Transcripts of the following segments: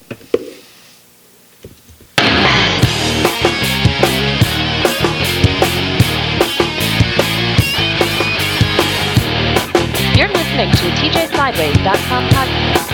You're listening to TJSideways.com podcast.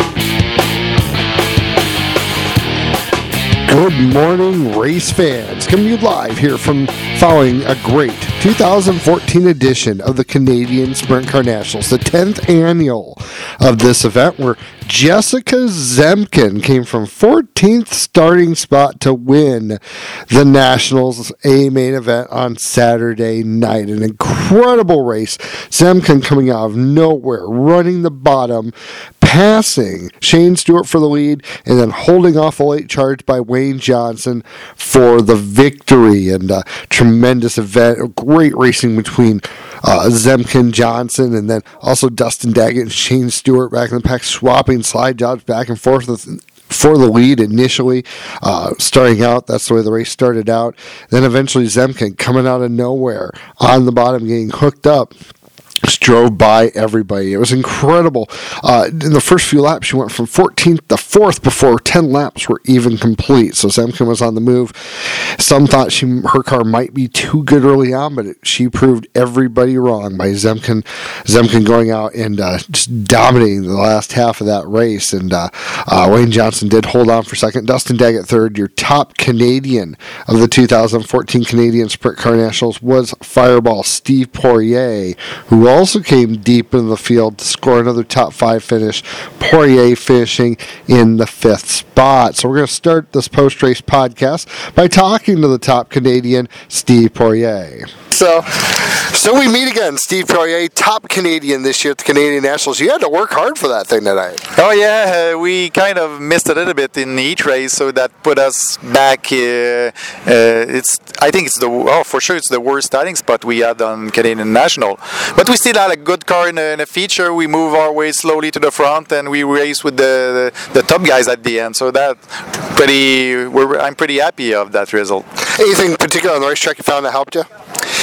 Good morning, race fans. Coming to you live here from following a great 2014 edition of the Canadian Sprint Car Nationals, the 10th annual of this event, where Jessica Zemkin came from 14th starting spot to win the Nationals A main event on Saturday night. An incredible race. Zemkin coming out of nowhere, running the bottom, passing Shane Stewart for the lead, and then holding off a late charge by Wayne Johnson for the victory. And a tremendous event, great racing between Zemkin, Johnson, and then also Dustin Daggett and Shane Stewart back in the pack, swapping slide jobs back and forth for the lead initially. Starting out, that's the way the race started out. Then eventually Zemkin coming out of nowhere on the bottom, getting hooked up. Just drove by everybody. It was incredible. In the first few laps, she went from 14th to 4th before 10 laps were even complete. So Zemkin was on the move. Some thought her car might be too good early on, but she proved everybody wrong by Zemkin going out and just dominating the last half of that race. And Wayne Johnson did hold on for second. Dustin Daggett third. Your top Canadian of the 2014 Canadian Sprint Car Nationals was Fireball Steve Poirier, who also came deep in the field to score another top 5 finish. Poirier finishing in the 5th spot. So we're going to start this post-race podcast by talking to the top Canadian, Steve Poirier. So we meet again, Steve Poirier, top Canadian this year at the Canadian Nationals. You had to work hard for that thing tonight. Oh yeah, we kind of missed a little bit in each race, so that put us back. I think it's for sure it's the worst starting spot we had on Canadian National, but we still had a good car in a feature. We move our way slowly to the front, and we race with the top guys at the end. So I'm pretty happy of that result. Anything particular on the racetrack you found that helped you?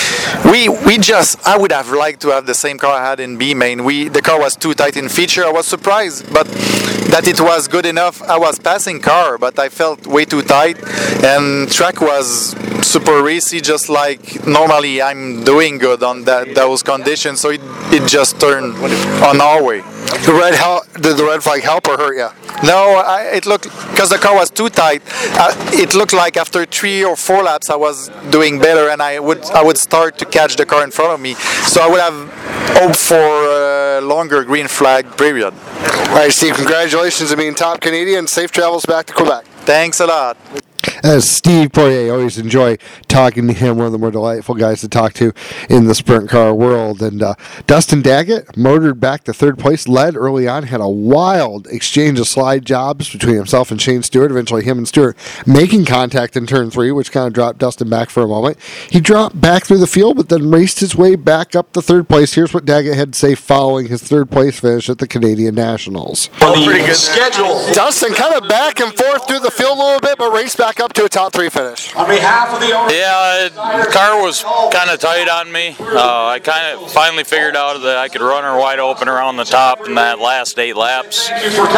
I would have liked to have the same car I had in B main. The car was too tight in feature. I was surprised, but that it was good enough. I was passing car, but I felt way too tight, and track was super racy, just like normally I'm doing good on those conditions. So it just turned on our way. Did the red flag help or hurt you? No, it looked, because the car was too tight. It looked like after 3 or 4 laps I was doing better, and I would start to catch the car in front of me. So I would have hoped for a longer green flag period. All right, Steve, congratulations on being top Canadian. Safe travels back to Quebec. Thanks a lot. As Steve Poirier, always enjoy talking to him, one of the more delightful guys to talk to in the sprint car world. And Dustin Daggett motored back to third place, led early on, had a wild exchange of slide jobs between himself and Shane Stewart. Eventually him and Stewart making contact in turn 3, which kind of dropped Dustin back for a moment. He dropped back through the field, but then raced his way back up to third place. Here's what Daggett had to say following his third place finish at the Canadian Nationals. Pretty good schedule. Dustin kind of back and forth through the field a little bit, but raced back up to a top 3 finish. On behalf of the owner. Yeah, the car was kind of tight on me. I kind of finally figured out that I could run her wide open around the top in that last 8 laps.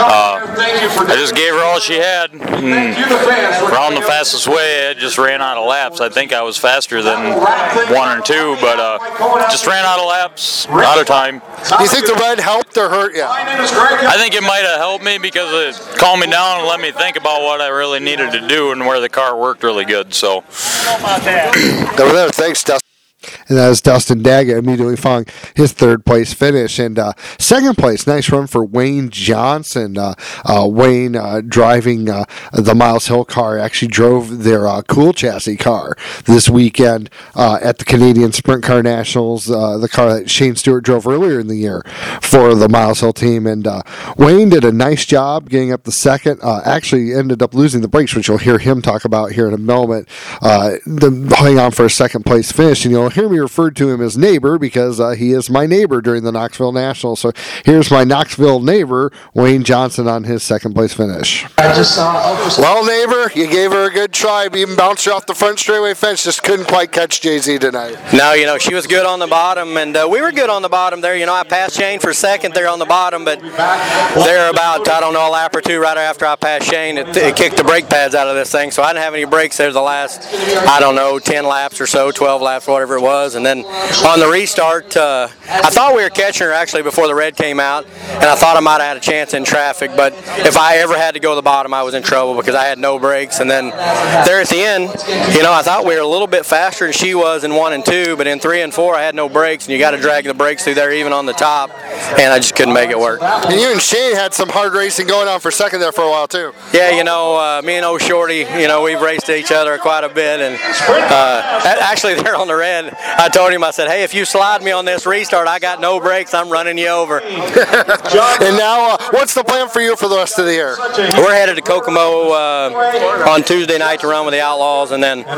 I just gave her all she had. Around the fastest way, I just ran out of laps. I think I was faster than 1 or 2, but just ran out of laps, out of time. Do you think the red helped or hurt you? I think it might have helped me because it calmed me down and let me think about what I really needed to do and where the car worked really good. So, thanks, Dustin. And that was Dustin Daggett immediately following his third place finish. And second place, nice run for Wayne Johnson. Wayne driving the Miles Hill car, actually drove their Cool Chassis car this weekend at the Canadian Sprint Car Nationals, the car that Shane Stewart drove earlier in the year for the Miles Hill team. And Wayne did a nice job getting up the second, actually ended up losing the brakes, which you'll hear him talk about here in a moment, hang on for a second place finish. And you'll hear me referred to him as neighbor because he is my neighbor during the Knoxville National. So here's my Knoxville neighbor, Wayne Johnson, on his second place finish. Well, neighbor, you gave her a good try. Even bounced her off the front straightaway fence. Just couldn't quite catch Jay-Z tonight. No, she was good on the bottom, and we were good on the bottom there. I passed Shane for second there on the bottom, but there about, I don't know, a lap or two right after I passed Shane, it kicked the brake pads out of this thing, so I didn't have any brakes there the last, I don't know, 10 laps or so, 12 laps, whatever it was. And then on the restart, I thought we were catching her actually before the red came out, and I thought I might have had a chance in traffic, but if I ever had to go to the bottom, I was in trouble because I had no brakes. And then there at the end, I thought we were a little bit faster than she was in 1 and 2, but in 3 and 4 I had no brakes, and you got to drag the brakes through there even on the top, and I just couldn't make it work. And you and Shane had some hard racing going on for second there for a while too. Yeah, me and old Shorty, we've raced each other quite a bit, and actually there on the red, I told him, I said, hey, if you slide me on this restart, I got no brakes, I'm running you over. And now, what's the plan for you for the rest of the year? We're headed to Kokomo on Tuesday night to run with the Outlaws, and then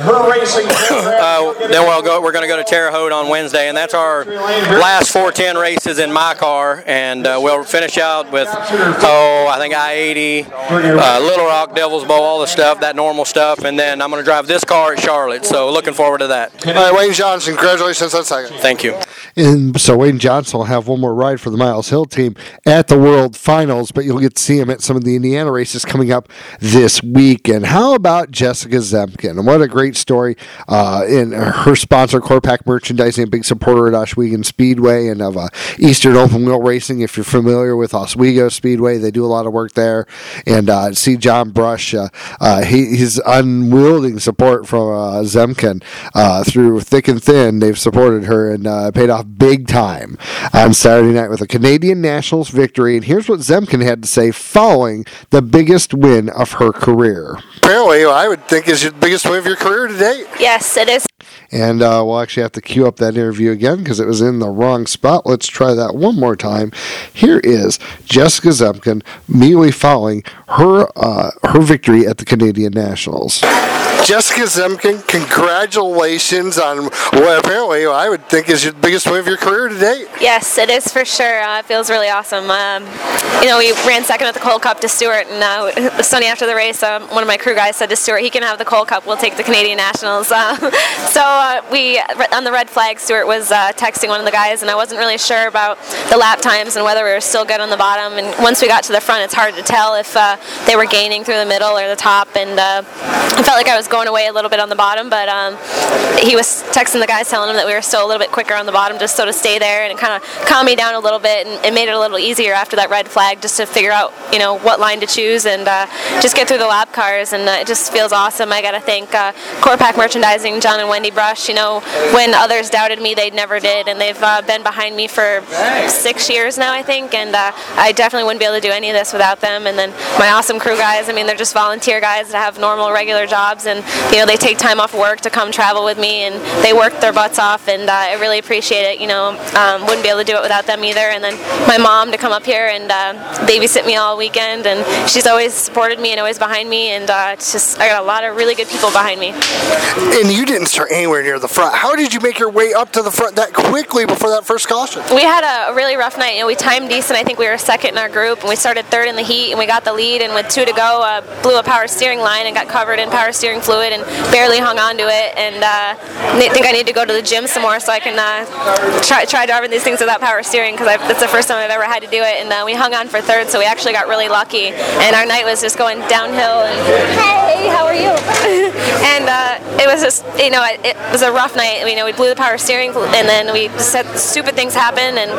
we're going to go to Terre Haute on Wednesday, and that's our last 410 races in my car, and we'll finish out with, I think I-80, Little Rock, Devil's Bowl, all the stuff, that normal stuff, and then I'm going to drive this car at Charlotte, so looking forward to that. All right, Wayne Johnson, congratulations on second. Thank you. And so Wayne Johnson will have one more ride for the Miles Hill team at the World Finals, but you'll get to see him at some of the Indiana races coming up this week. And how about Jessica Zemkin? What a great story. In her sponsor, Corpac Merchandising, a big supporter at Oswego Speedway and of Eastern Open Wheel Racing. If you're familiar with Oswego Speedway, they do a lot of work there. And see John Brush, he's unwielding support from Zemkin through thick and thin. They've supported her and paid off big time on Saturday night with a Canadian Nationals victory. And here's what Zemkin had to say following the biggest win of her career. Apparently, I would think is the biggest win of your career to date. Yes, it is. And we'll actually have to cue up that interview again because it was in the wrong spot. Let's try that one more time. Here is Jessica Zemkin immediately following her victory at the Canadian Nationals. Jessica Zemkin, congratulations on what apparently I would think is the biggest win of your career to date. Yes, it is for sure. It feels really awesome. We ran second at the Coal Cup to Stewart, and Sunday after the race, one of my crew guys said to Stewart, he can have the Coal Cup, we'll take the Canadian Nationals. We, on the red flag, Stewart was texting one of the guys, and I wasn't really sure about the lap times and whether we were still good on the bottom. And once we got to the front, it's hard to tell if they were gaining through the middle or the top, and I felt like I was going away a little bit on the bottom, but he was texting the guys telling him that we were still a little bit quicker on the bottom, just so to stay there, and it kind of calmed me down a little bit, and it made it a little easier after that red flag just to figure out what line to choose and just get through the lap cars, and it just feels awesome. I got to thank Corpac Merchandising, John and Wendy Brush. When others doubted me, they never did, and they've been behind me for 6 years now, I think, and I definitely wouldn't be able to do any of this without them. And then my awesome crew guys, they're just volunteer guys that have normal, regular jobs, and they take time off work to come travel with me, and they work their butts off, and I really appreciate it. Wouldn't be able to do it without them either. And then my mom to come up here and babysit me all weekend, and she's always supported me and always behind me, and I got a lot of really good people behind me. And you didn't start anywhere near the front. How did you make your way up to the front that quickly before that first caution? We had a really rough night. We timed decent. I think we were second in our group, and we started third in the heat, and we got the lead, and with 2 to go, blew a power steering line and got covered in power steering fluid and barely hung on to it, and I think I need to go to the gym some more so I can try driving these things without power steering, because that's the first time I've ever had to do it. And we hung on for third, so we actually got really lucky, and our night was just going downhill. And hey, how are you? And it was just, it was a rough night. We blew the power steering, and then we just had stupid things happen, and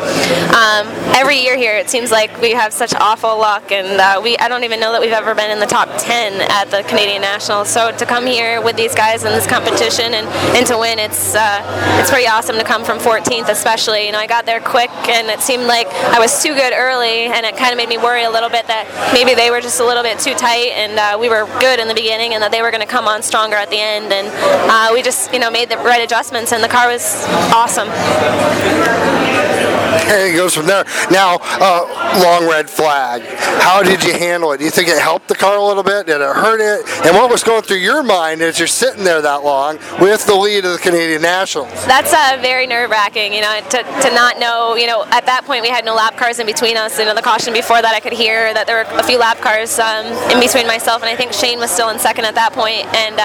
every year here it seems like we have such awful luck, and I don't even know that we've ever been in the top 10 at the Canadian Nationals. So to come here with these guys in this competition and to win, it's pretty awesome to come from 14th, especially. I got there quick, and it seemed like I was too good early, and it kind of made me worry a little bit that maybe they were just a little bit too tight, and we were good in the beginning, and that they were going to come on stronger at the end. And we just made the right adjustments, and the car was awesome. And it goes from there. Now, long red flag. How did you handle it? Do you think it helped the car a little bit? Did it hurt it? And what was going through your mind as you're sitting there that long with the lead of the Canadian Nationals? That's very nerve-wracking, to not know, at that point we had no lap cars in between us. The caution before that I could hear that there were a few lap cars in between myself, and I think Shane was still in second at that point. And,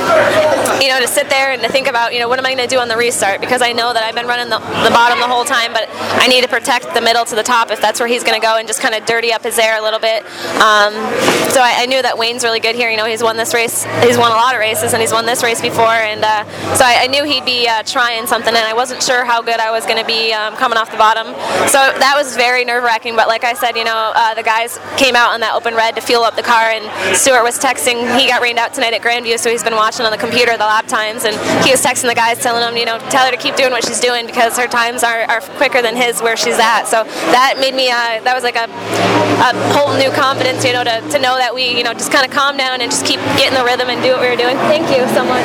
to sit there and to think about, what am I going to do on the restart? Because I know that I've been running the bottom the whole time, but I need to protect the middle to the top if that's where he's going to go, and just kind of dirty up his air a little bit. So I knew that Wayne's really good here. He's won this race. He's won a lot of races, and he's won this race before. And so I knew he'd be trying something, and I wasn't sure how good I was going to be coming off the bottom. So that was very nerve-wracking. But like I said, the guys came out on that open red to fuel up the car, and Stuart was texting. He got rained out tonight at Grandview, so he's been watching on the computer the lap times, and he was texting the guys, telling them, tell her to keep doing what she's doing because her times are quicker than his where she's at. So that made me, that was like a whole new confidence, to know that we, just kind of calm down and just keep getting the rhythm and do what we were doing. Thank you so much.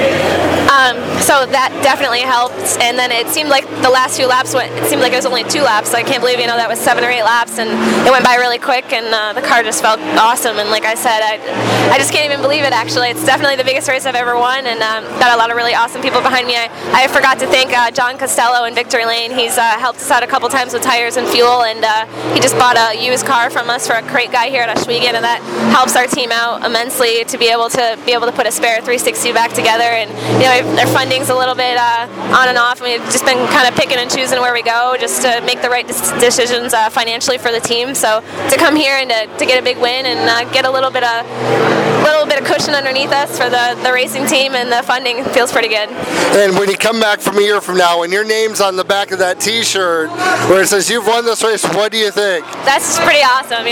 So that definitely helped, and then it seemed like the last few laps it seemed like it was only 2 laps, so I can't believe, that was 7 or 8 laps, and it went by really quick, and the car just felt awesome. And like I said, I just can't even believe it, actually. It's definitely the biggest race I've ever won, and got a lot of really awesome people behind me. I forgot to thank John Costello in Victory Lane. He's helped us out a couple times with tires and fuel, and he just bought a used car from us for a crate guy here at Ohsweken, and that helps our team out immensely to be able to put a spare 360 back together. And their funding's a little bit on and off. We've just been kind of picking and choosing where we go just to make the right decisions financially for the team. So to come here and to get a big win and get a little bit of cushion underneath us for the racing team and the funding feels pretty good. And when you come back from a year from now, when your name's on the back of that T-shirt where it says you've won this race, what do you think? That's pretty awesome.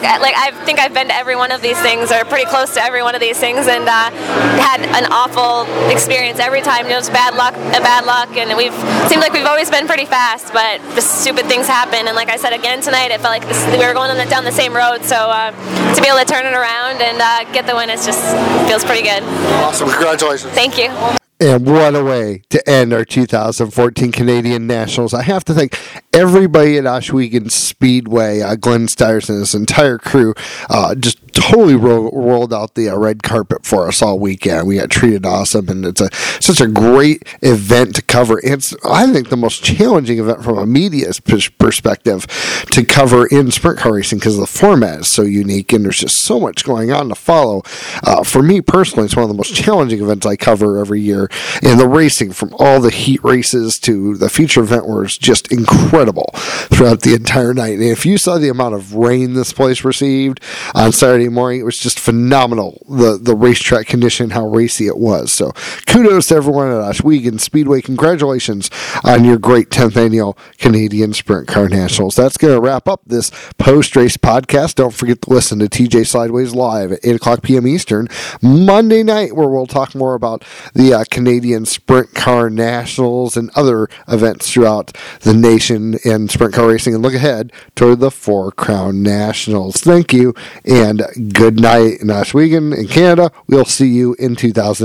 I think I've been to every one of these things, or pretty close to every one of these things, and had an awful experience every time. Just bad luck, and seemed like we've always been pretty fast, but just stupid things happen. And like I said again tonight, it felt like we were going down the same road. So to be able to turn it around and get the win, it just feels pretty good. Awesome! Congratulations. Thank you. And what a way to end our 2014 Canadian Nationals. I have to thank everybody at Ohsweken Speedway, Glenn Stiers and his entire crew, just totally rolled out the red carpet for us all weekend. We got treated awesome, and it's such a great event to cover. It's, I think, the most challenging event from a media perspective to cover in sprint car racing because the format is so unique, and there's just so much going on to follow. For me personally, it's one of the most challenging events I cover every year. And the racing, from all the heat races to the feature event, was just incredible throughout the entire night. And if you saw the amount of rain this place received on Saturday morning, it was just phenomenal, the racetrack condition, how racy it was. So kudos to everyone at Ohsweken Speedway. Congratulations on your great 10th annual Canadian Sprint Car Nationals. That's going to wrap up this post-race podcast. Don't forget to listen to TJ Sideways Live at 8 o'clock p.m. Eastern Monday night, where we'll talk more about the Canadian Sprint Car Nationals and other events throughout the nation in sprint car racing, and look ahead toward the 4 Crown Nationals. Thank you, and good night in Ohsweken in Canada. We'll see you in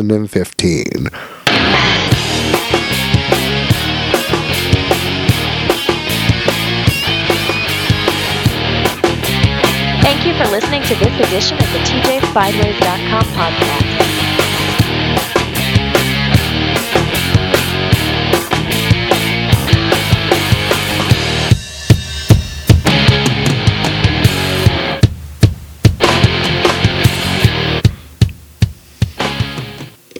2015. Thank you for listening to this edition of the TJSideways.com podcast.